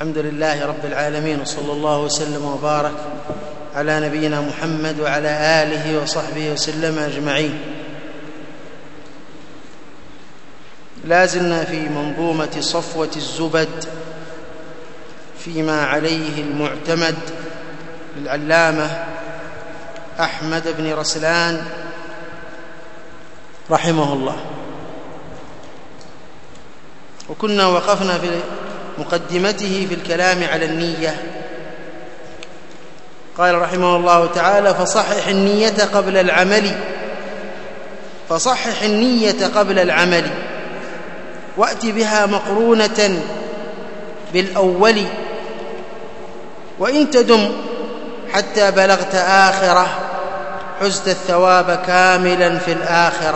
الحمد لله رب العالمين، وصلى الله وسلم وبارك على نبينا محمد وعلى آله وصحبه وسلم أجمعين. لازلنا في منظومة صفوة الزبد فيما عليه المعتمد للعلامة أحمد بن رسلان رحمه الله. وكنا وقفنا في مقدمته في الكلام على النية. قال رحمه الله تعالى: فصحح النية قبل العمل وأت بها مقرونة بالأول، وإن تدم حتى بلغت آخرة حزت الثواب كاملا في الآخرة.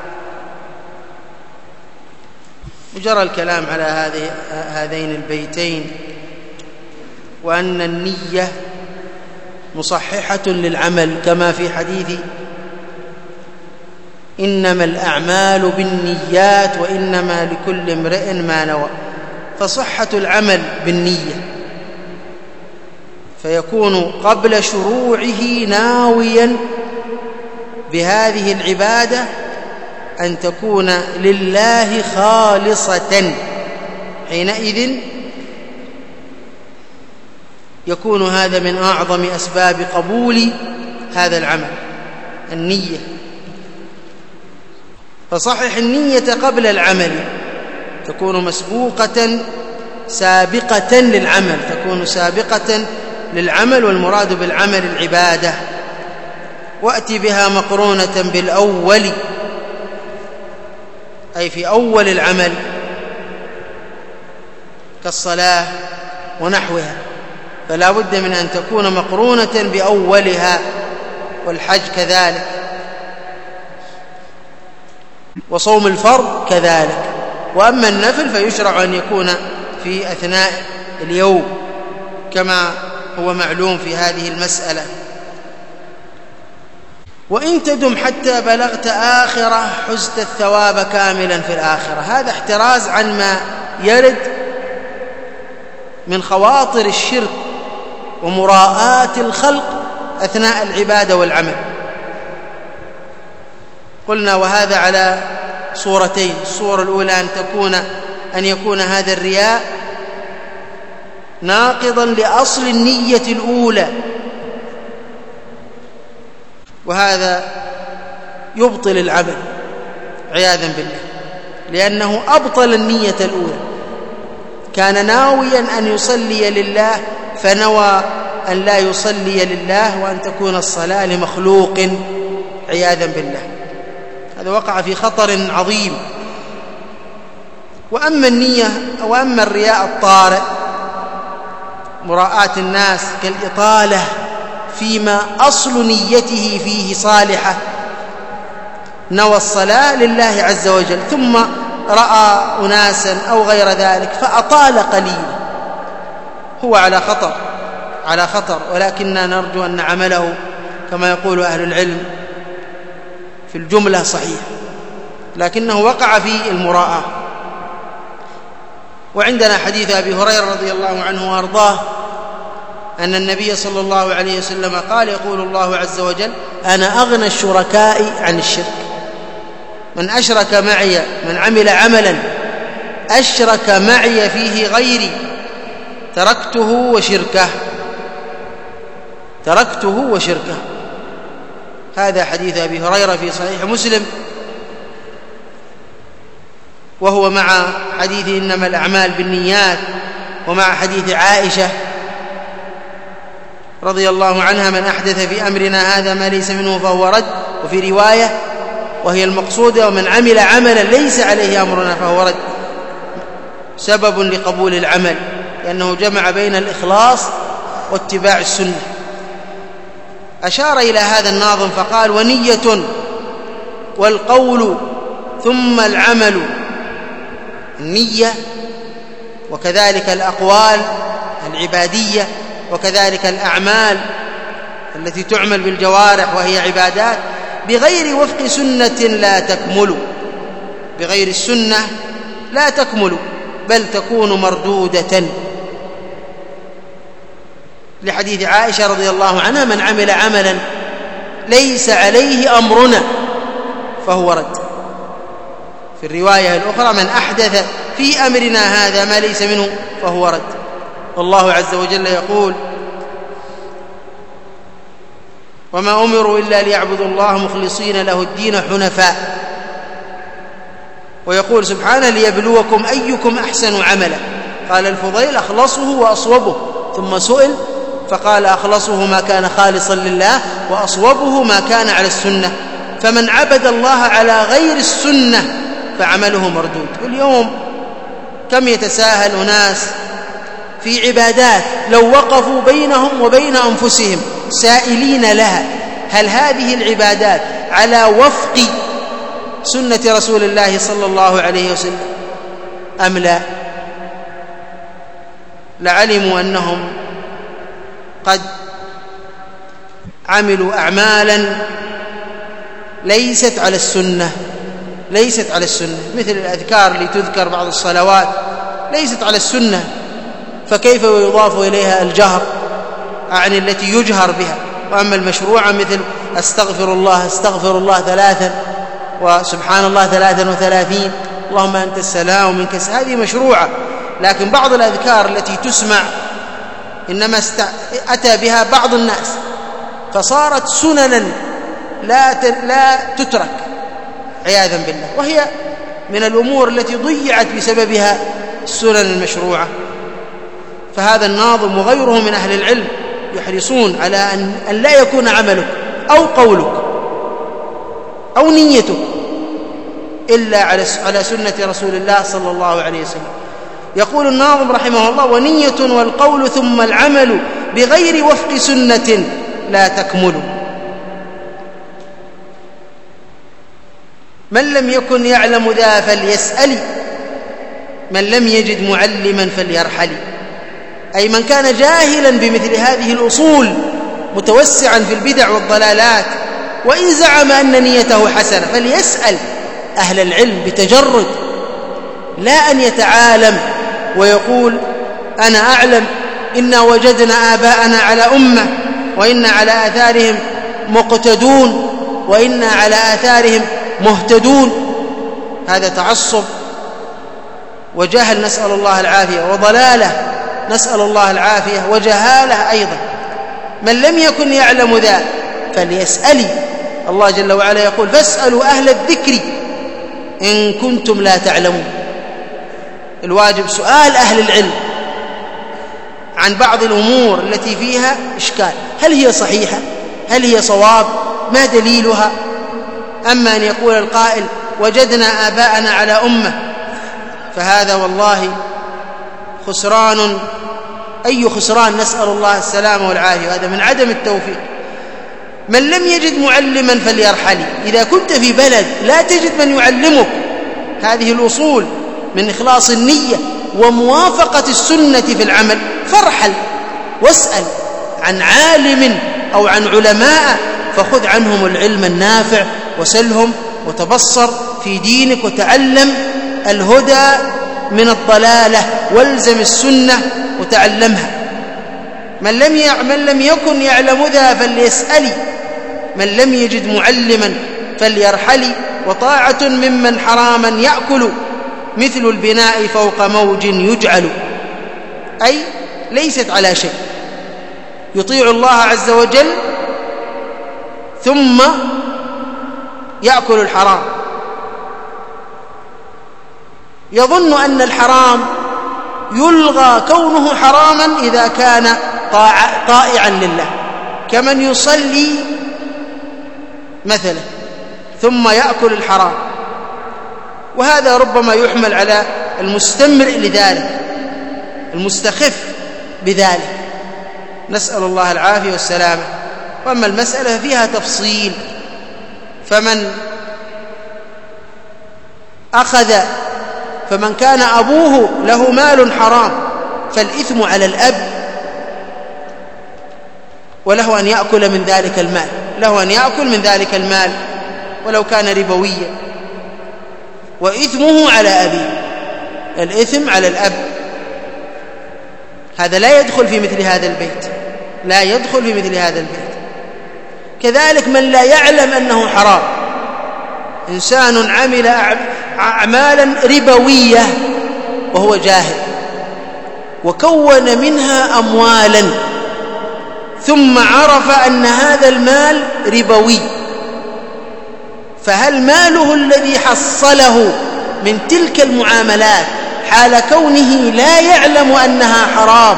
وجرى الكلام على هذين البيتين، وأن النية مصححة للعمل كما في حديث إنما الأعمال بالنيات وإنما لكل امرئ ما نوى. فصحة العمل بالنية، فيكون قبل شروعه ناويا بهذه العبادة أن تكون لله خالصة، حينئذ يكون هذا من أعظم أسباب قبول هذا العمل، النية. فصحح النية قبل العمل، تكون سابقة للعمل، تكون سابقة للعمل، والمراد بالعمل العبادة. وأتي بها مقرونة بالأول، أي في أول العمل كالصلاة ونحوها، فلا بد من أن تكون مقرونة بأولها، والحج كذلك، وصوم الفرض كذلك. وأما النفل فيشرع أن يكون في أثناء اليوم كما هو معلوم في هذه المسألة. وإن تدم حتى بلغت آخرة حزت الثواب كاملا في الآخرة. هذا احتراز عن ما يرد من خواطر الشرك ومراءاة الخلق أثناء العبادة والعمل. قلنا وهذا على صورتين: الصورة الأولى أن يكون هذا الرياء ناقضا لأصل النية الأولى، وهذا يبطل العمل عياذا بالله، لأنه أبطل النية الأولى. كان ناويا أن يصلي لله فنوى أن لا يصلي لله، وأن تكون الصلاة لمخلوق عياذا بالله. هذا وقع في خطر عظيم. وأما الرياء الطارئ، مراءاة الناس كالإطالة فيما أصل نيته فيه صالحة، نوى الصلاة لله عز وجل ثم رأى أناسا أو غير ذلك فأطال قليلا، هو على خطر، ولكننا نرجو أن عمله كما يقول أهل العلم في الجملة صحيح، لكنه وقع في المراءة. وعندنا حديث أبي هريرة رضي الله عنه وأرضاه أن النبي صلى الله عليه وسلم قال: يقول الله عز وجل: أنا أغنى الشركاء عن الشرك، من عمل عملا أشرك معي فيه غيري تركته وشركه. هذا حديث أبي هريرة في صحيح مسلم، وهو مع حديث إنما الأعمال بالنيات، ومع حديث عائشة رضي الله عنها: من أحدث في أمرنا هذا ما ليس منه فهو رد. وفي رواية وهي المقصودة: ومن عمل عملا ليس عليه أمرنا فهو رد. سبب لقبول العمل، لأنه جمع بين الإخلاص واتباع السنة. أشار إلى هذا الناظم فقال: ونية والقول ثم العمل. النية وكذلك الأقوال العبادية وكذلك الأعمال التي تعمل بالجوارح وهي عبادات بغير وفق سنة لا تكمل، بغير السنة لا تكمل، بل تكون مردودة. لحديث عائشة رضي الله عنها: من عمل عملا ليس عليه أمرنا فهو رد. في الرواية الأخرى: من أحدث في أمرنا هذا ما ليس منه فهو رد. والله عز وجل يقول: وما أمروا إلا ليعبدوا الله مخلصين له الدين حنفاء. ويقول سبحانه: ليبلوكم أيكم أحسن عملا. قال الفضيل: أخلصه وأصوبه. ثم سئل فقال: أخلصه ما كان خالصا لله، وأصوبه ما كان على السنة. فمن عبد الله على غير السنة فعمله مردود. واليوم كم يتساهل أناس في عبادات لو وقفوا بينهم وبين أنفسهم سائلين لها: هل هذه العبادات على وفق سنة رسول الله صلى الله عليه وسلم أم لا؟ لعلموا أنهم قد عملوا أعمالا ليست على السنة، مثل الأذكار اللي تذكر بعض الصلوات ليست على السنة، فكيف يضاف إليها الجهر عن التي يجهر بها؟ وأما المشروعة مثل أستغفر الله 3 وسبحان الله 33 اللهم أنت السلام ومنك السلام، هذه مشروعة. لكن بعض الأذكار التي تسمع إنما أتى بها بعض الناس فصارت سننا لا تترك عياذا بالله، وهي من الأمور التي ضيعت بسببها السنن المشروعة. فهذا الناظم وغيره من أهل العلم يحرصون على أن لا يكون عملك أو قولك أو نيتك إلا على سنة رسول الله صلى الله عليه وسلم. يقول الناظم رحمه الله: ونية والقول ثم العمل بغير وفق سنة لا تكمل. من لم يكن يعلم ذا فليسأل، من لم يجد معلما فليرحل. أي من كان جاهلا بمثل هذه الأصول متوسعا في البدع والضلالات وإن زعم أن نيته حسنة فليسأل أهل العلم بتجرد، لا أن يتعالم ويقول: أنا أعلم، إنا وجدنا آباءنا على أمة وإنا على آثارهم مقتدون وإنا على آثارهم مهتدون. هذا تعصب وجهل نسأل الله العافية، وضلالة نسأل الله العافية، وجهالة أيضا. من لم يكن يعلم ذا فليسأل. الله جل وعلا يقول: فاسألوا أهل الذكر إن كنتم لا تعلمون. الواجب سؤال أهل العلم عن بعض الأمور التي فيها إشكال، هل هي صحيحة؟ هل هي صواب؟ ما دليلها؟ أما أن يقول القائل: وجدنا آباءنا على أمة، فهذا والله خسران، أي خسران، نسأل الله السلامة والعافية، هذا من عدم التوفيق. من لم يجد معلما فليرحل. إذا كنت في بلد لا تجد من يعلمك هذه الأصول من إخلاص النية وموافقة السنة في العمل فارحل واسأل عن عالم أو عن علماء، فخذ عنهم العلم النافع وسلهم وتبصر في دينك وتعلم الهدى من الضلالة والزم السنة وتعلمها. من لم يكن يعلم ذا فليسأل، من لم يجد معلما فليرحل. وطاعة ممن حراما يأكل مثل البناء فوق موج يجعل. أي ليست على شيء، يطيع الله عز وجل ثم يأكل الحرام، يظن أن الحرام يلغى كونه حراما إذا كان طائعا لله، كمن يصلي مثلا ثم يأكل الحرام. وهذا ربما يحمل على المستمرئ لذلك، المستخف بذلك، نسأل الله العافية والسلامة. وأما المسألة فيها تفصيل، فمن كان أبوه له مال حرام فالإثم على الأب، وله أن يأكل من ذلك المال، له أن يأكل من ذلك المال ولو كان ربويا، وإثمه على أبيه، الإثم على الأب. هذا لا يدخل في مثل هذا البيت، لا يدخل في مثل هذا البيت. كذلك من لا يعلم أنه حرام، إنسان عمل أعمالا ربوية وهو جاهل وكون منها أموالا ثم عرف أن هذا المال ربوي، فهل ماله الذي حصله من تلك المعاملات حال كونه لا يعلم أنها حرام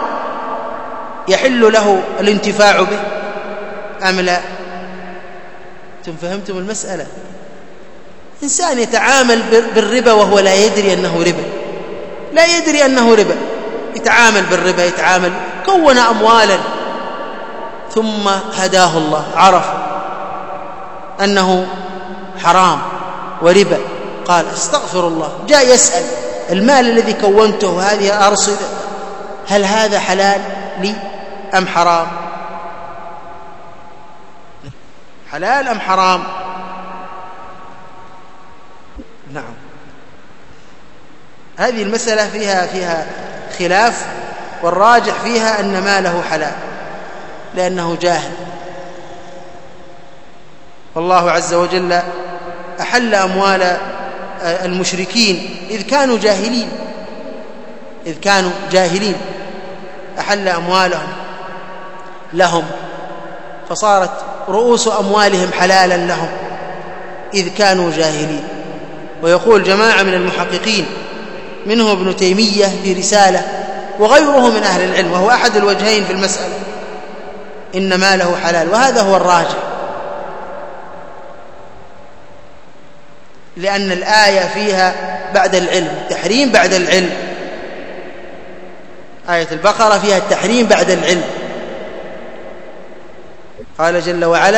يحل له الانتفاع به أم لا؟ أنتم فهمتم المسألة؟ إنسان يتعامل بالربا وهو لا يدري أنه ربا، لا يدري أنه ربا، يتعامل بالربا، كون أموالا ثم هداه الله، عرف أنه حرام وربا، قال استغفر الله، جاء يسأل المال الذي كونته، هذه أرصدة، هل هذا حلال لي أم حرام؟ حلال أم حرام؟ نعم. هذه المسألة فيها خلاف، والراجح فيها أن ماله حلال لأنه جاهل. والله عز وجل أحل أموال المشركين إذ كانوا جاهلين أحل أموالهم لهم، فصارت رؤوس أموالهم حلالا لهم إذ كانوا جاهلين. ويقول جماعة من المحققين منه ابن تيمية في رسالة وغيره من أهل العلم، وهو أحد الوجهين في المسألة، إن ماله حلال، وهذا هو الراجح، لأن الآية فيها بعد العلم التحريم بعد العلم، آية البقرة فيها التحريم بعد العلم. قال جل وعلا: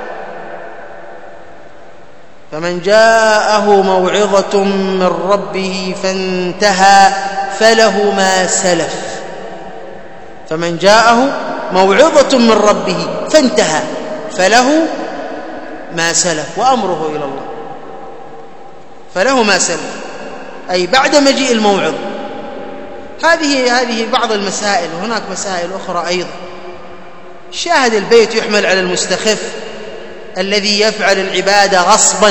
فمن جاءه موعظة من ربه فانتهى فله ما سلف. فمن جاءه موعظة من ربه فانتهى فله ما سلف وأمره إلى الله. فله ما سلف أي بعد مجيء الموعظة. هذه بعض المسائل، وهناك مسائل أخرى أيضا. شاهد البيت يحمل على المستخف الذي يفعل العبادة غصبا،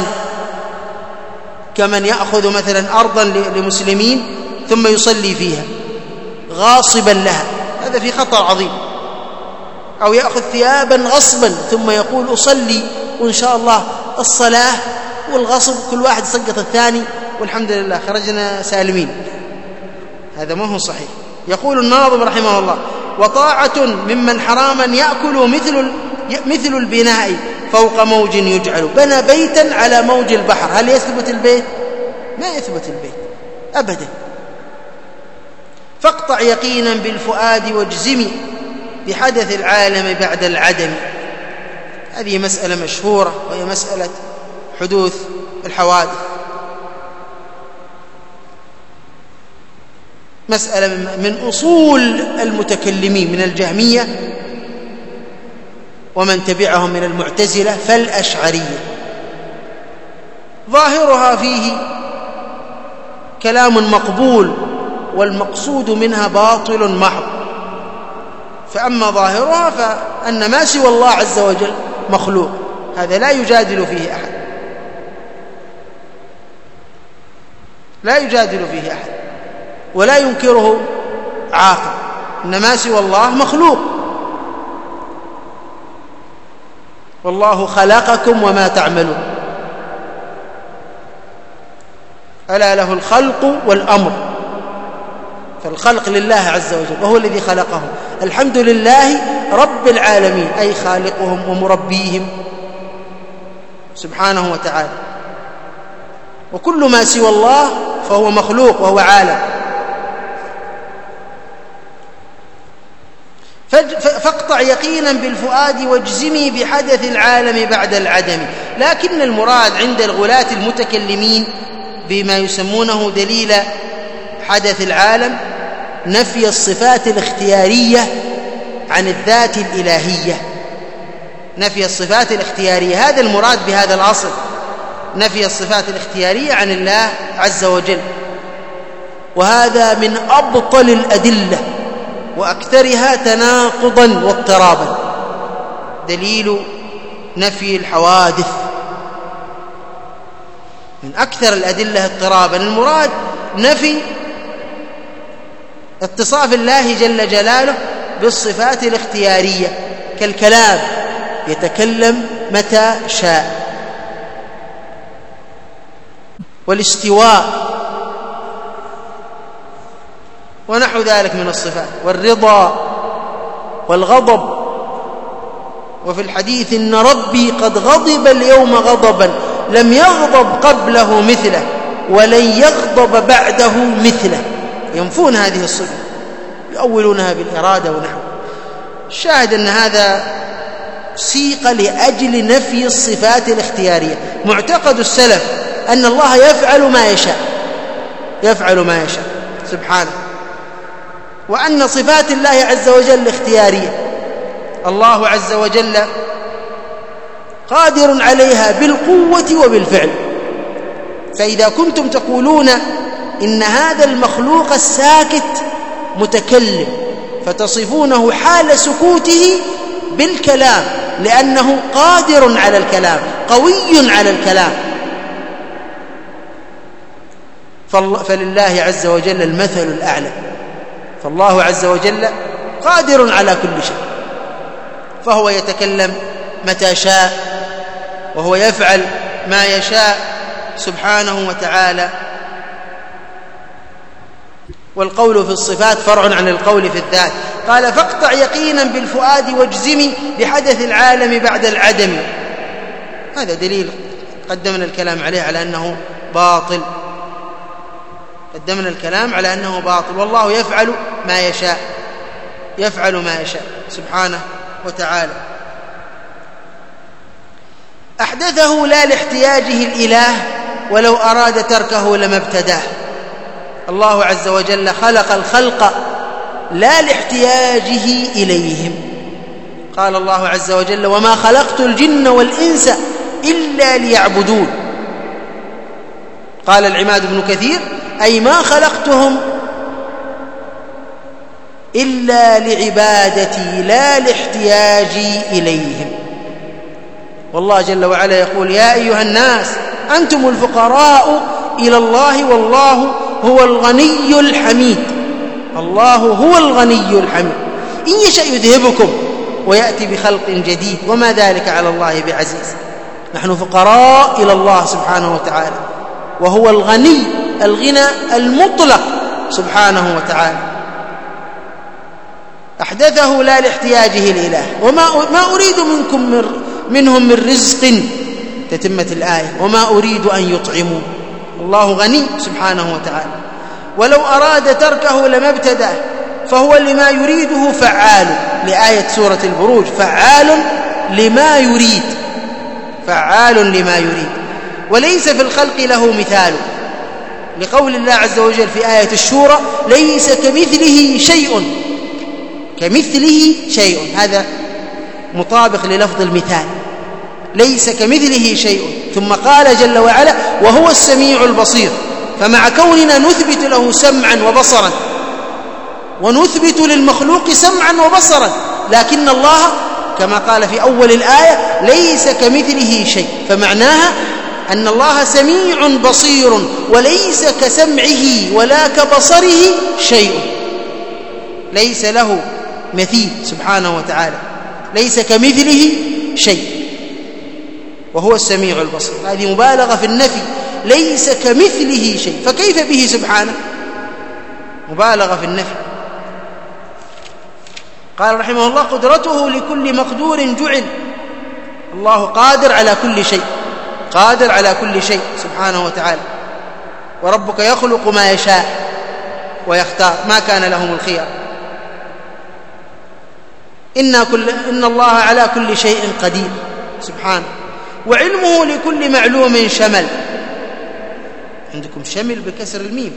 كمن يأخذ مثلا أرضا لمسلمين ثم يصلي فيها غاصبا لها، هذا في خطر عظيم. أو يأخذ ثيابا غصبا ثم يقول أصلي وإن شاء الله الصلاة والغصب كل واحد سقط الثاني والحمد لله خرجنا سالمين، هذا ما هو صحيح. يقول الناظم رحمه الله: وطاعة ممن حراما يأكل مثل البناء فوق موج يجعل. بنى بيتا على موج البحر، هل يثبت البيت؟ ما يثبت البيت أبدا. فاقطع يقينا بالفؤاد واجزمي بحدث العالم بعد العدم. هذه مسألة مشهورة، وهي مسألة حدوث الحوادث، مسألة من أصول المتكلمين من الجهمية ومن تبعهم من المعتزلة فالأشعرية. ظاهرها فيه كلام مقبول والمقصود منها باطل محض. فأما ظاهرها فأن ما سوى الله عز وجل مخلوق، هذا لا يجادل فيه أحد، لا يجادل فيه أحد ولا ينكره عاقل، إن ما سوى الله مخلوق. والله خلقكم وما تعملون، ألا له الخلق والأمر، فالخلق لله عز وجل وهو الذي خلقهم. الحمد لله رب العالمين أي خالقهم ومربيهم سبحانه وتعالى. وكل ما سوى الله فهو مخلوق وهو عالم. فاقطع يقينا بالفؤاد واجزمي بحدث العالم بعد العدم. لكن المراد عند الغلاة المتكلمين بما يسمونه دليل حدث العالم نفي الصفات الاختيارية عن الذات الإلهية، نفي الصفات الاختيارية، هذا المراد بهذا الأصل، نفي الصفات الاختيارية عن الله عز وجل. وهذا من أبطل الأدلة وأكثرها تناقضا واضطرابا. دليل نفي الحوادث من أكثر الأدلة اضطرابا. المراد نفي اتصاف الله جل جلاله بالصفات الاختيارية كالكلام، يتكلم متى شاء، والاستواء ونحو ذلك من الصفات، والرضا والغضب. وفي الحديث إن ربي قد غضب اليوم غضبا لم يغضب قبله مثله ولن يغضب بعده مثله. ينفون هذه الصفة، يؤولونها بالإرادة ونحو. الشاهد أن هذا سيق لأجل نفي الصفات الاختيارية. معتقد السلف أن الله يفعل ما يشاء، يفعل ما يشاء سبحانه، وأن صفات الله عز وجل اختيارية. الله عز وجل قادر عليها بالقوة وبالفعل. فإذا كنتم تقولون إن هذا المخلوق الساكت متكلم، فتصفونه حال سكوته بالكلام لأنه قادر على الكلام، قوي على الكلام، فلله عز وجل المثل الأعلى. فالله عز وجل قادر على كل شيء، فهو يتكلم متى شاء وهو يفعل ما يشاء سبحانه وتعالى. والقول في الصفات فرع عن القول في الذات. قال فاقطع يقينا بالفؤاد واجزم بحدث العالم بعد العدم. هذا دليل قدمنا الكلام عليه على أنه باطل، قدمنا الكلام على أنه باطل. والله يفعل ما يشاء، يفعل ما يشاء سبحانه وتعالى. أحدثه لا لاحتياجه الإله ولو أراد تركه لما ابتداه. الله عز وجل خلق الخلق لا لاحتياجه إليهم. قال الله عز وجل وما خلقت الجن والإنس إلا ليعبدون. قال العماد بن كثير أي ما خلقتهم إلا لعبادتي لا لاحتياجي إليهم. والله جل وعلا يقول يا أيها الناس أنتم الفقراء إلى الله والله هو الغني الحميد. الله هو الغني الحميد، إن يشاء يذهبكم ويأتي بخلق جديد وما ذلك على الله بعزيز. نحن فقراء إلى الله سبحانه وتعالى، وهو الغني الغنى المطلق سبحانه وتعالى. أحدثه لا لاحتياجه الإله وما أريد منهم من رزق. تتمة الآية وما أريد أن يطعموا. الله غني سبحانه وتعالى. ولو أراد تركه لما ابتداه، فهو لما يريده فعال، لآية سورة البروج فعال لما يريد، فعال لما يريد. وليس في الخلق له مثال، لقول الله عز وجل في آية الشورى ليس كمثله شيء، كمثله شيء، هذا مطابق للفظ المثال، ليس كمثله شيء. ثم قال جل وعلا وهو السميع البصير. فمع كوننا نثبت له سمعا وبصرا ونثبت للمخلوق سمعا وبصرا، لكن الله كما قال في أول الآية ليس كمثله شيء، فمعناها أن الله سميع بصير وليس كسمعه ولا كبصره شيء، ليس له مثيل سبحانه وتعالى، ليس كمثله شيء وهو السميع البصير. هذه مبالغة في النفي، ليس كمثله شيء، فكيف به سبحانه؟ مبالغة في النفي. قال رحمه الله قدرته لكل مقدور جعل. الله قادر على كل شيء، قادر على كل شيء سبحانه وتعالى. وربك يخلق ما يشاء ويختار، ما كان لهم الخيار. إن الله على كل شيء قدير سبحانه. وعلمه لكل معلوم شمل. عندكم شمل بكسر الميم،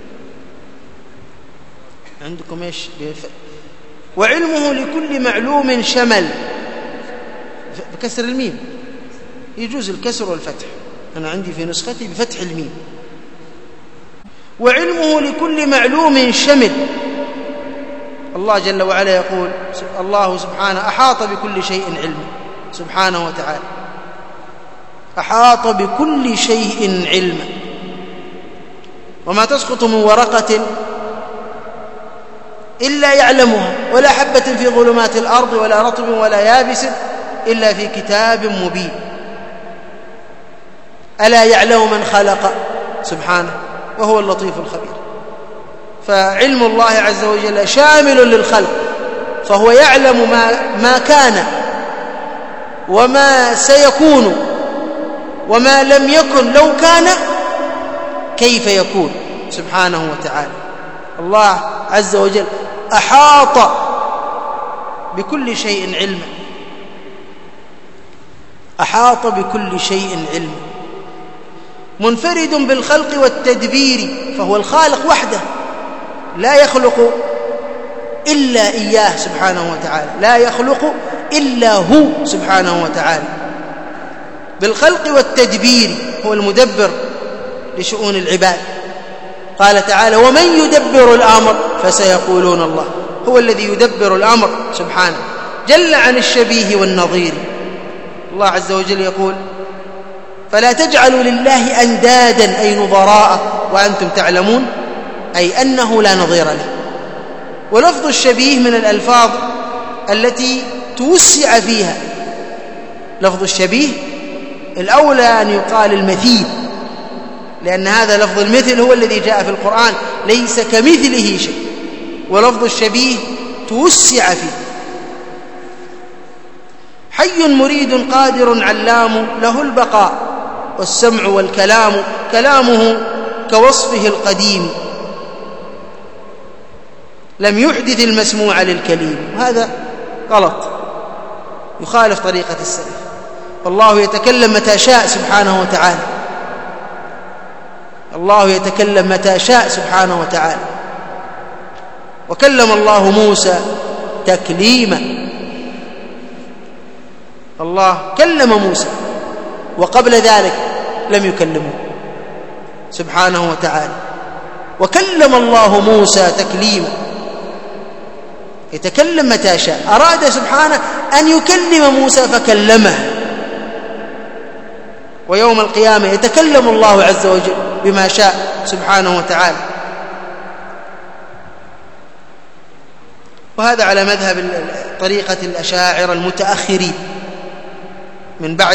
عندكم ايش؟ وعلمه لكل معلوم شمل بكسر الميم، يجوز الكسر والفتح، أنا عندي في نسختي بفتح الميم. وعلمه لكل معلوم شمل. الله جل وعلا يقول الله سبحانه أحاط بكل شيء علما سبحانه وتعالى، أحاط بكل شيء علما، وما تسقط من ورقة إلا يعلمها، ولا حبة في ظلمات الأرض ولا رطب ولا يابس إلا في كتاب مبين. ألا يعلم من خلق سبحانه وهو اللطيف الخبير. فعلم الله عز وجل شامل للخلق، فهو يعلم ما كان وما سيكون وما لم يكن لو كان كيف يكون سبحانه وتعالى. الله عز وجل أحاط بكل شيء علما، أحاط بكل شيء علما، منفرد بالخلق والتدبير، فهو الخالق وحده لا يخلق إلا إياه سبحانه وتعالى، لا يخلق إلا هو سبحانه وتعالى. بالخلق والتدبير هو المدبر لشؤون العباد. قال تعالى ومن يدبر الأمر فسيقولون الله، هو الذي يدبر الأمر سبحانه، جل عن الشبيه والنظير. الله عز وجل يقول فلا تجعلوا لله أندادا أي نظراء وأنتم تعلمون، أي أنه لا نظير له. ولفظ الشبيه من الألفاظ التي توسع فيها. لفظ الشبيه الأولى أن يقال المثيل، لأن هذا لفظ المثل هو الذي جاء في القرآن، ليس كمثله شيء، ولفظ الشبيه توسع فيه. حي مريد قادر علام له البقاء والسمع والكلام، كلامه كوصفه القديم لم يحدث المسموع للكليم. هذا غلط، يخالف طريقة السلف. والله يتكلم متى شاء سبحانه وتعالى، الله يتكلم متى شاء سبحانه وتعالى. وكلم الله موسى تكليما، الله كلم موسى وقبل ذلك لم يكلمه سبحانه وتعالى. وكلم الله موسى تكليما، يتكلم متى شاء. أراد سبحانه أن يكلم موسى فكلمه، ويوم القيامة يتكلم الله عز وجل بما شاء سبحانه وتعالى. وهذا على مذهب طريقة الأشاعرة المتأخرين من بعد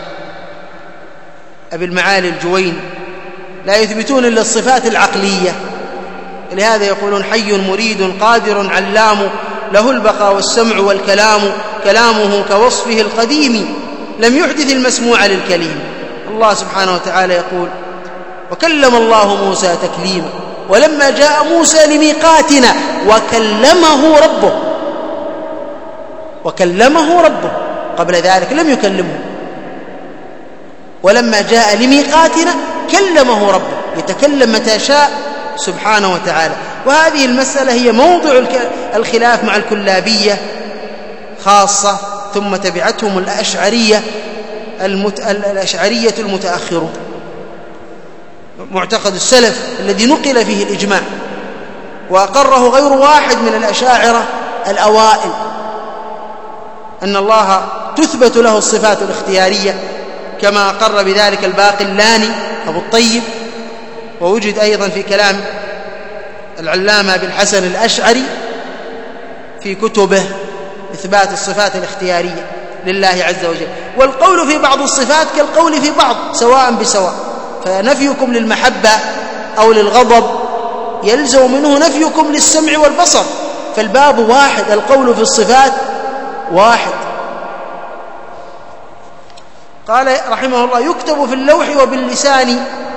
أبي المعالي الجويني، لا يثبتون إلا الصفات العقلية. لهذا يقولون حي مريد قادر علام له البقاء والسمع والكلام، كلامه كوصفه القديم لم يحدث المسموع للكليم. الله سبحانه وتعالى يقول وكلم الله موسى تكليما، ولما جاء موسى لميقاتنا وكلمه ربه، قبل ذلك لم يكلمه، ولما جاء لميقاتنا كلمه ربه، يتكلم متى شاء سبحانه وتعالى. وهذه المسألة هي موضع الخلاف مع الكلابية خاصة، ثم تبعتهم الأشعرية المتأخرون. معتقد السلف الذي نقل فيه الإجماع وأقره غير واحد من الأشاعرة الأوائل، أن الله تثبت له الصفات الاختيارية كما أقر بذلك الباقلاني أبو الطيب، ووجد أيضا في كلام العلامة بن حسن الأشعري في كتبه إثبات الصفات الاختيارية لله عز وجل. والقول في بعض الصفات كالقول في بعض سواء بسواء، فنفيكم للمحبة أو للغضب يلزم منه نفيكم للسمع والبصر، فالباب واحد، القول في الصفات واحد. قال رحمه الله يكتب في اللوح وباللسان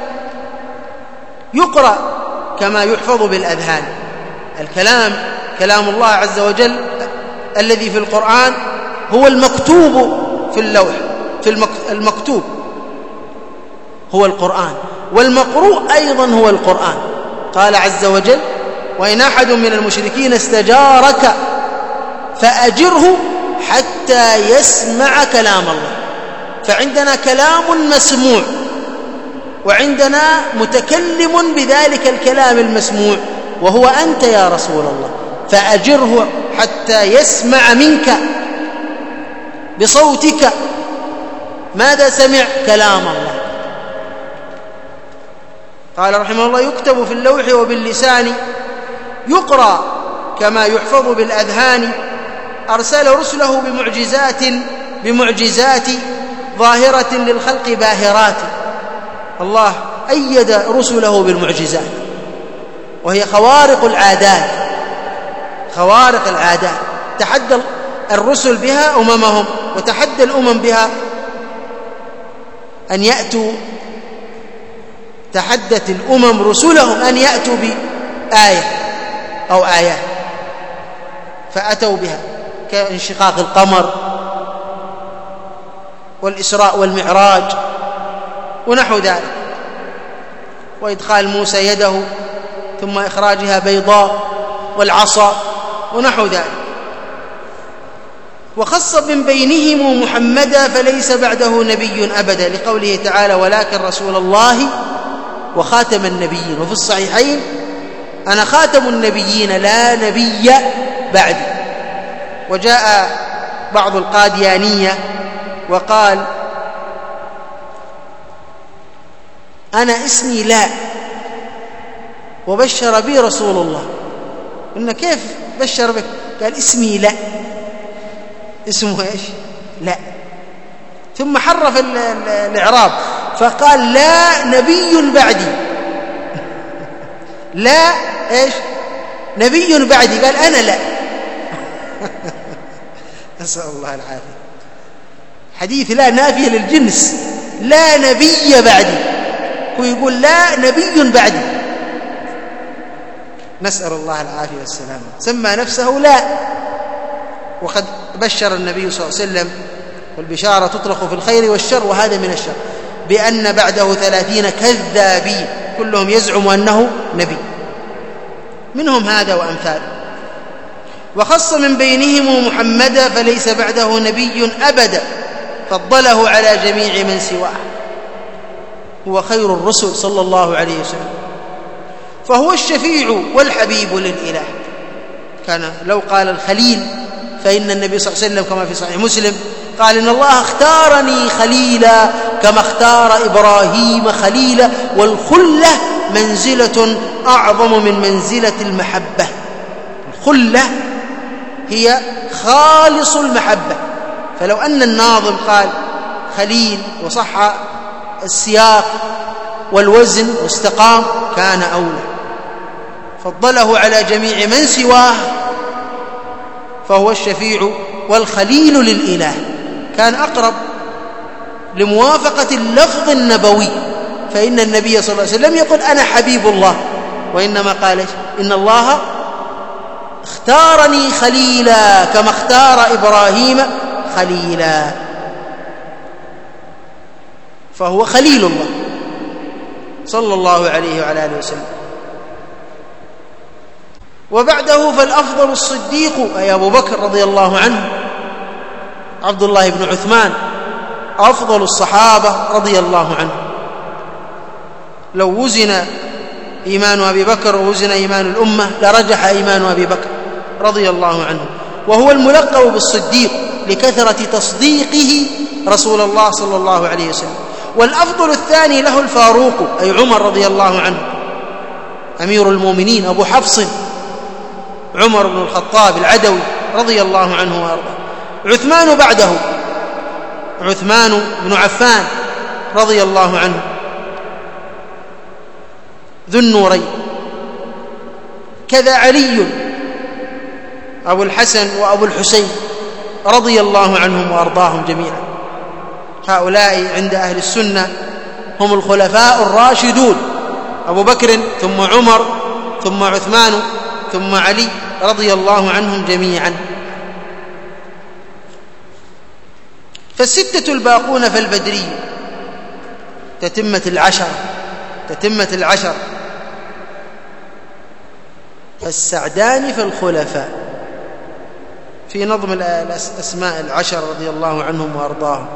يقرأ كما يحفظ بالأذهان. الكلام كلام الله عز وجل الذي في القرآن هو المكتوب في اللوح، المكتوب هو القرآن، والمقروء أيضا هو القرآن. قال عز وجل وإن أحد من المشركين استجارك فأجره حتى يسمع كلام الله. فعندنا كلام مسموع، وعندنا متكلم بذلك الكلام المسموع وهو أنت يا رسول الله. فأجره حتى يسمع منك بصوتك. ماذا سمع؟ كلام الله. قال رحمه الله: يكتب في اللوح وباللسان، يقرأ كما يحفظ بالأذهان. أرسل رسله بمعجزات ظاهرة للخلق باهرات. الله أيد رسله بالمعجزات، وهي خوارق العادات. تحدى الرسل بها أممهم، وتحدى الأمم بها أن يأتوا. تحدت الأمم رسلهم أن يأتوا بآية أو آيات، فأتوا بها، كانشقاق القمر والإسراء والمعراج ونحو ذلك، وإدخال موسى يده ثم إخراجها بيضاء، والعصا ونحو ذلك. وخص من بينهم محمدا فليس بعده نبي أبدا، لقوله تعالى: ولكن رسول الله وخاتم النبيين. وفي الصحيحين: أنا خاتم النبيين لا نبي بعدي. وجاء بعض القاديانية وقال: أنا اسمي لا، وبشر بي رسول الله. قلنا: كيف بشر بك؟ قال: اسمي لا. اسمه ايش؟ لا. ثم حرف الإعراب فقال: لا نبي بعدي. لا ايش؟ نبي بعدي. قال: أنا لا. نسأل الله العافية. حديث لا نافية للجنس، لا نبي بعدي، ويقول لا نبي بعدي. نسأل الله العافية والسلامة. سمى نفسه لا، وقد بشر النبي صلى الله عليه وسلم، والبشارة تطلق في الخير والشر، وهذا من الشر، بأن بعده 30 كذابين كلهم يزعم أنه نبي، منهم هذا وأمثاله. وخص من بينهم محمدا فليس بعده نبي أبدا، فضله على جميع من سواه، هو خير الرسل صلى الله عليه وسلم، فهو الشفيع والحبيب للإله. كان لو قال الخليل، فإن النبي صلى الله عليه وسلم كما في صحيح مسلم قال: إن الله اختارني خليلا كما اختار إبراهيم خليلا، والخلة منزلة أعظم من منزلة المحبة. الخلة هي خالص المحبة. فلو أن الناظم قال خليل وصح السياق والوزن واستقام كان أولى. فضله على جميع من سواه، فهو الشفيع والخليل للإله. كان أقرب لموافقة اللفظ النبوي، فإن النبي صلى الله عليه وسلم يقول: أنا حبيب الله، وإنما قال: إن الله اختارني خليلا كما اختار إبراهيم خليلا، فهو خليل الله صلى الله عليه وعلى آله وسلم. وبعده فالأفضل الصديق، أي أبو بكر رضي الله عنه، عبد الله بن عثمان، أفضل الصحابة رضي الله عنه. لو وزن إيمان أبي بكر ووزن إيمان الأمة لرجح إيمان أبي بكر رضي الله عنه، وهو الملقب بالصديق لكثرة تصديقه رسول الله صلى الله عليه وسلم. والأفضل الثاني له الفاروق، أي عمر رضي الله عنه، أمير المؤمنين أبو حفص عمر بن الخطاب العدوي رضي الله عنه وأرضاه. عثمان بعده عثمان بن عفان رضي الله عنه ذو النورين. كذا علي أبو الحسن وأبو الحسين رضي الله عنهم وأرضاهم جميعا. هؤلاء عند أهل السنة هم الخلفاء الراشدون، أبو بكر ثم عمر ثم عثمان ثم علي رضي الله عنهم جميعا. فالستة الباقون فالبدري تتمة العشر، فالسعدان فالخلفاء، في نظم الأسماء العشر رضي الله عنهم وأرضاهم.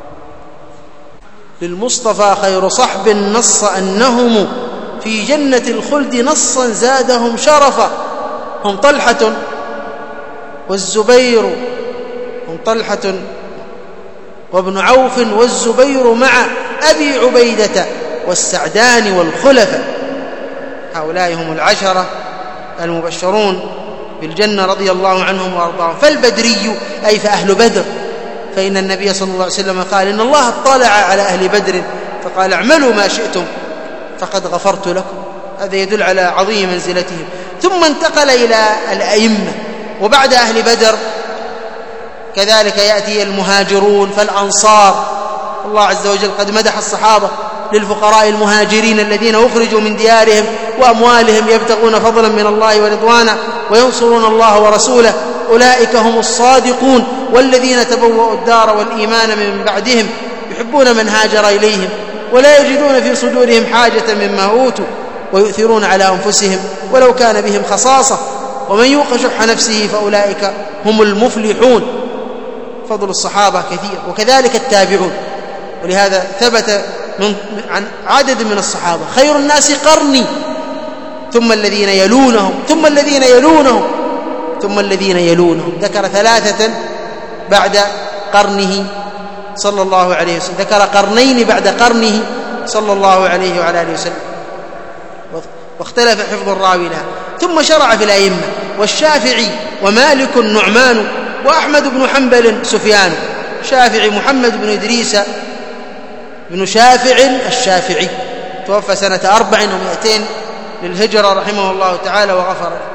للمصطفى خير صحب نص أنهم في جنة الخلد نصا زادهم شرفا، هم طلحة والزبير، هم طلحة وابن عوف والزبير مع أبي عبيدة والسعدان والخلفاء، هؤلاء هم العشرة المبشرون بالجنة رضي الله عنهم وأرضاهم. فالبدري أي فأهل بدر، فإن النبي صلى الله عليه وسلم قال إن الله اطلع على أهل بدر فقال اعملوا ما شئتم فقد غفرت لكم. هذا يدل على عظيم منزلتهم. ثم انتقل إلى الأئمة، وبعد أهل بدر كذلك يأتي المهاجرون فالأنصار. الله عز وجل قد مدح الصحابة للفقراء المهاجرين الذين أخرجوا من ديارهم وأموالهم يبتغون فضلا من الله ورضوانا وينصرون الله ورسوله، أولئك هم الصادقون والذين تبوأوا الدار والإيمان من بعدهم يحبون من هاجر إليهم ولا يجدون في صدورهم حاجة مما أوتوا ويؤثرون على أنفسهم ولو كان بهم خصاصة ومن يوق شح نفسه فأولئك هم المفلحون. فضل الصحابة كثير، وكذلك التابعون. ولهذا ثبت عن عدد من الصحابة خير الناس قرني ثم الذين يلونهم ثم الذين يلونهم ثم الذين يلونهم. ذكر ثلاثة بعد قرنه صلى الله عليه وسلم، ذكر قرنين بعد قرنه صلى الله عليه وعلى آله وسلم، واختلف حفظ الراوي لها. ثم شرع في الأئمة، والشافعي ومالك نعمان وأحمد بن حنبل سفيان. شافعي محمد بن إدريس بن شافع الشافعي، توفى سنة 400 للهجرة رحمه الله تعالى وغفر له.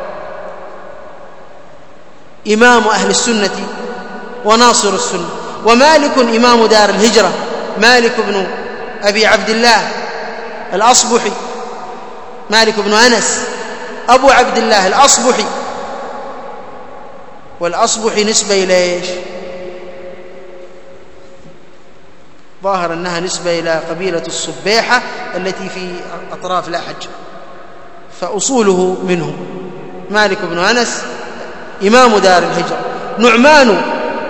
إمام أهل السنة وناصر السنة. ومالك إمام دار الهجرة، مالك بن أبي عبد الله الأصبحي، مالك بن أنس أبو عبد الله الأصبحي. والأصبحي نسبة إلى إيش؟ ظاهر أنها نسبة إلى قبيلة الصبيحة التي في أطراف لاحج، فأصوله منهم. مالك بن أنس إمام دار الهجرة. نعمان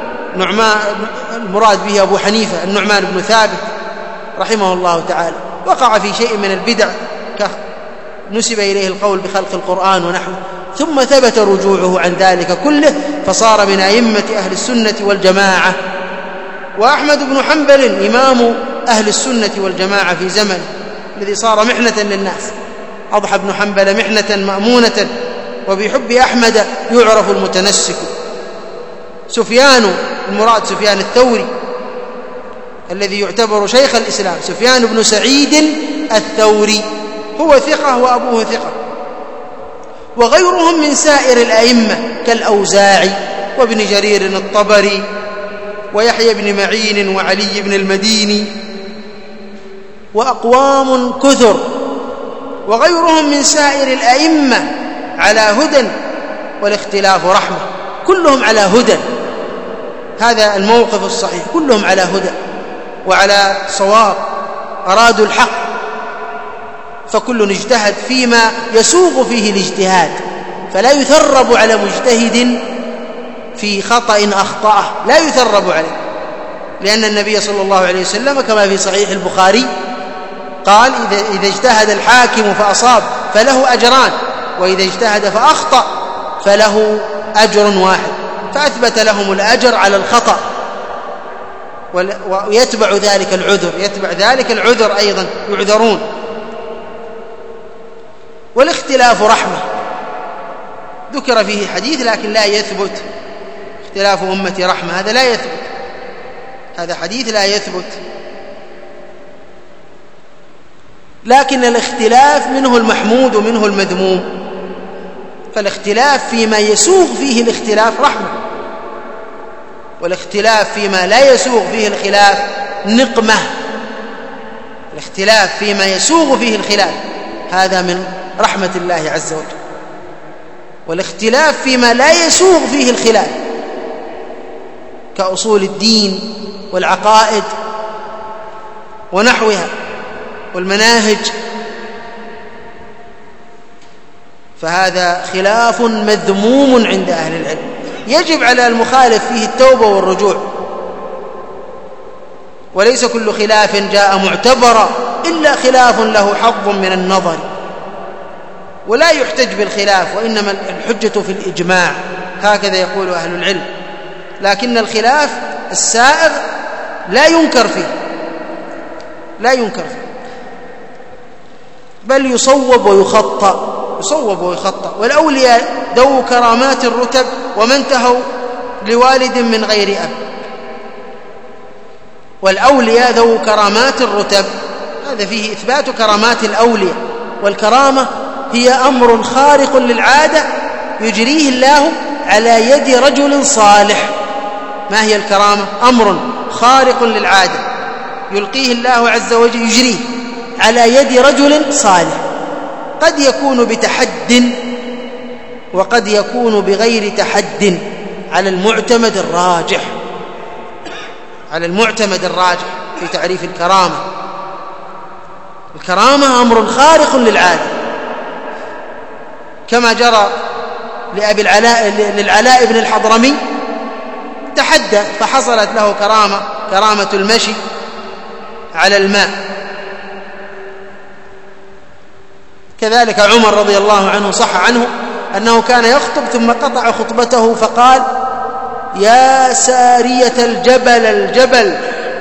المراد به أبو حنيفة، النعمان بن ثابت رحمه الله تعالى، وقع في شيء من البدع نسب إليه القول بخلق القرآن ونحوه، ثم ثبت رجوعه عن ذلك كله فصار من أئمة أهل السنة والجماعة. وأحمد بن حنبل إمام أهل السنة والجماعة في زمن الذي صار محنة للناس. أضحى بن حنبل محنة مأمونة، وبحب أحمد يعرف المتنسك. سفيان المراد سفيان الثوري الذي يعتبر شيخ الإسلام، سفيان بن سعيد الثوري، هو ثقة وأبوه ثقة. وغيرهم من سائر الأئمة كالأوزاعي وابن جرير الطبري ويحيى بن معين وعلي بن المديني وأقوام كثر. وغيرهم من سائر الأئمة على هدى والاختلاف رحمة، كلهم على هدى. هذا الموقف الصحيح، كلهم على هدى وعلى صواب، أرادوا الحق، فكل اجتهد فيما يسوغ فيه الاجتهاد، فلا يثرب على مجتهد في خطأ أخطأه، لا يثرب عليه، لأن النبي صلى الله عليه وسلم كما في صحيح البخاري قال إذا اجتهد الحاكم فأصاب فله أجران، وإذا اجتهد فأخطأ فله أجر واحد، فأثبت لهم الأجر على الخطأ، ويتبع ذلك العذر، يتبع ذلك العذر أيضا، يعذرون. والاختلاف رحمة، ذكر فيه حديث لكن لا يثبت. اختلاف أمتي رحمة، هذا لا يثبت، هذا حديث لا يثبت. لكن الاختلاف منه المحمود ومنه المذموم، فالاختلاف فيما يسوغ فيه الاختلاف رحمة، والاختلاف فيما لا يسوغ فيه الخلاف نقمة. الاختلاف فيما يسوغ فيه الخلاف هذا من رحمة الله عز وجل، والاختلاف فيما لا يسوغ فيه الخلاف كأصول الدين والعقائد ونحوها والمناهج، فهذا خلاف مذموم عند أهل العلم، يجب على المخالف فيه التوبة والرجوع، وليس كل خلاف جاء معتبرا إلا خلاف له حظ من النظر. ولا يحتج بالخلاف، وإنما الحجة في الإجماع، هكذا يقول أهل العلم. لكن الخلاف السائغ لا ينكر فيه بل يصوب ويخطأ. والأولياء ذو كرامات الرتب وما انتهوا لوالد من غير أب. والأولياء ذو كرامات الرتب، هذا فيه إثبات كرامات الأولياء. والكرامة هي أمر خارق للعادة يجريه الله على يد رجل صالح. ما هي الكرامة؟ أمر خارق للعادة يلقيه الله عز وجل، يجريه على يد رجل صالح، قد يكون بتحد وقد يكون بغير تحد، على المعتمد الراجح في تعريف الكرامة. الكرامة أمر خارق للعادة، كما جرى للعلاء بن الحضرمي، تحدى فحصلت له كرامة المشي على الماء. كذلك عمر رضي الله عنه صح عنه أنه كان يخطب ثم قطع خطبته فقال: يا سارية الجبل.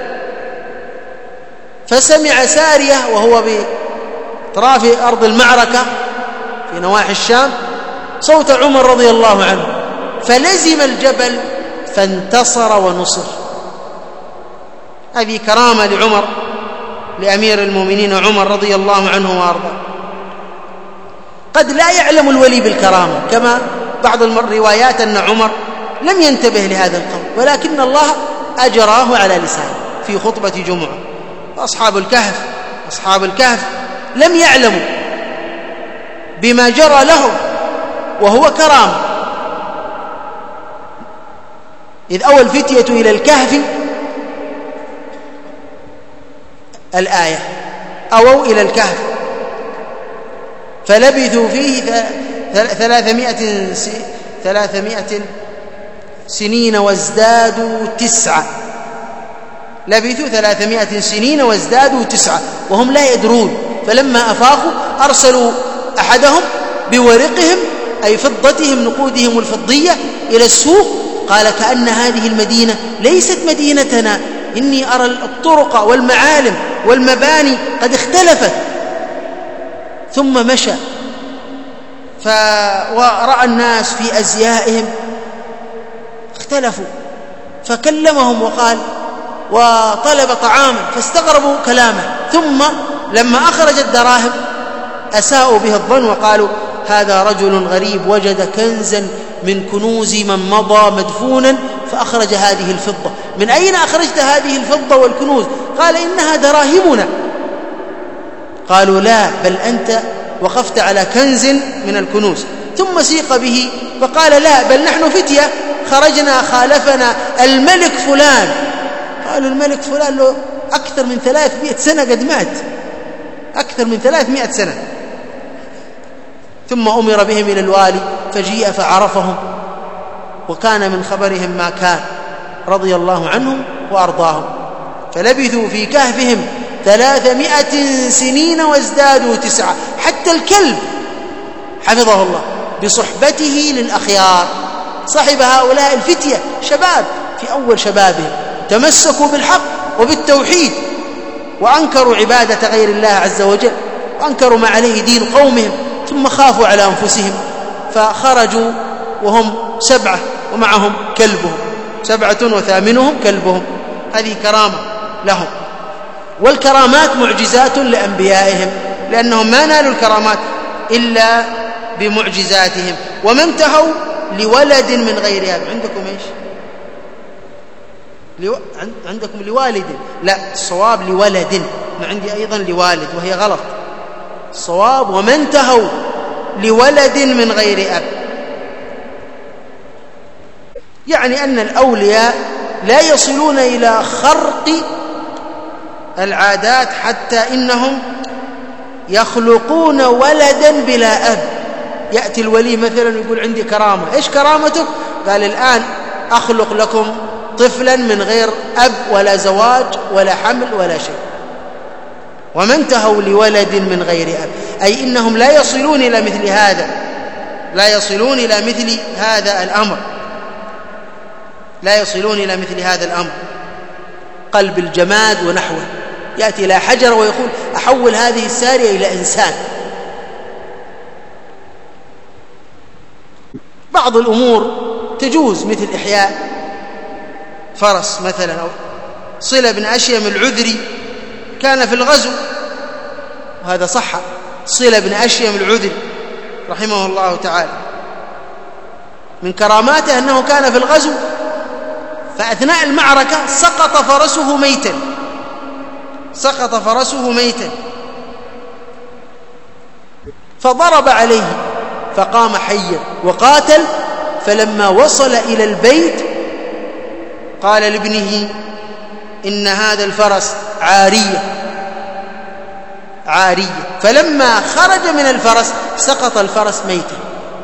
فسمع سارية وهو بطراف أرض المعركة في نواحي الشام صوت عمر رضي الله عنه، فلزم الجبل فانتصر ونصر. هذه كرامة لعمر، لأمير المؤمنين عمر رضي الله عنه وأرضاه. قد لا يعلم الولي بالكرامة، كما بعض الروايات أن عمر لم ينتبه لهذا القول، ولكن الله أجراه على لسانه في خطبة جمعة. أصحاب الكهف لم يعلموا بما جرى لهم وهو كرامة. إذ أوى الفتية إلى الكهف، الآية أووا إلى الكهف فلبثوا فيه 300 سنين وازدادوا 9. لبثوا 300 سنين وازدادوا 9 وهم لا يدرون. فلما أفاقوا أرسلوا أحدهم بورقهم أي فضتهم نقودهم الفضية إلى السوق، قال: كأن هذه المدينة ليست مدينتنا، إني أرى الطرق والمعالم والمباني قد اختلفت. ثم مشى ورأى الناس في أزيائهم اختلفوا، فكلمهم وقال وطلب طعاما فاستغربوا كلامه. ثم لما أخرج الدراهم أساءوا به الظن وقالوا: هذا رجل غريب وجد كنزا من كنوز من مضى مدفونا فأخرج هذه الفضة. من أين أخرجت هذه الفضة والكنوز؟ قال: إنها دراهمنا. قالوا: لا، بل أنت وقفت على كنز من الكنوز. ثم سيق به فقال: لا، بل نحن فتية خرجنا خالفنا الملك فلان. قالوا: الملك فلان له أكثر من 300 سنة قد مات، أكثر من 300 سنة. ثم أمر بهم إلى الوالي فجيء فعرفهم، وكان من خبرهم ما كان رضي الله عنهم وأرضاهم. فلبثوا في كهفهم 300 سنين وازدادوا 9. حتى الكلب حفظه الله بصحبته للأخيار، صحب هؤلاء الفتية شباب في أول شبابهم، تمسكوا بالحق وبالتوحيد وأنكروا عبادة غير الله عز وجل، وأنكروا ما عليه دين قومهم، ثم خافوا على أنفسهم فخرجوا وهم 7 ومعهم كلبهم، 7 وثامنهم كلبهم. هذه كرامة لهم. والكرامات معجزات لأنبيائهم، لأنهم ما نالوا الكرامات إلا بمعجزاتهم. وما انتهوا لولد من غير أب. عندكم إيش؟ عندكم لوالد، لا، الصواب لولد. عندي أيضا لوالد وهي غلط. الصواب وما انتهوا لولد من غير أب، يعني أن الأولياء لا يصلون إلى خرق العادات حتى إنهم يخلقون ولدا بلا أب. يأتي الولي مثلا يقول: عندي كرامة. إيش كرامتك؟ قال: الآن أخلق لكم طفلا من غير أب ولا زواج ولا حمل ولا شيء. وما انتهوا لولد من غير أب، أي إنهم لا يصلون إلى مثل هذا، لا يصلون إلى مثل هذا الأمر، لا يصلون إلى مثل هذا الأمر. قلب الجماد ونحوه، يأتي إلى حجر ويقول أحول هذه السارية إلى إنسان. بعض الأمور تجوز مثل إحياء فرس مثلا، أو صلة بن أشيم العذري كان في الغزو، وهذا صح، صلة بن أشيم العذري رحمه الله تعالى من كراماته أنه كان في الغزو، فأثناء المعركة سقط فرسه ميتا، سقط فرسه ميتا، فضرب عليه فقام حيا وقاتل. فلما وصل إلى البيت قال لابنه إن هذا الفرس عارية عارية، فلما خرج من الفرس سقط الفرس ميتا،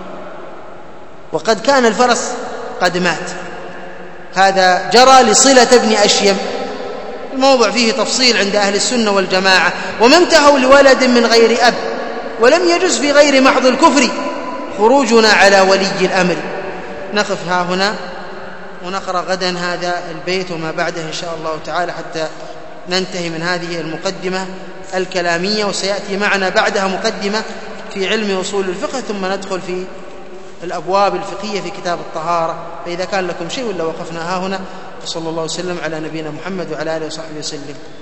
وقد كان الفرس قد مات. هذا جرى لصلة بن أشيم. الموضوع فيه تفصيل عند أهل السنة والجماعة، وما انتهوا لولد من غير أب، ولم يجز في غير محض الكفر خروجنا على ولي الأمر. نقف ها هنا ونقرأ غدا هذا البيت وما بعده إن شاء الله تعالى حتى ننتهي من هذه المقدمة الكلامية، وسيأتي معنا بعدها مقدمة في علم أصول الفقه، ثم ندخل في الأبواب الفقهية في كتاب الطهارة. فإذا كان لكم شيء ولا وقفنا ها هنا. وصلى الله وسلم على نبينا محمد وعلى آله وصحبه وسلم.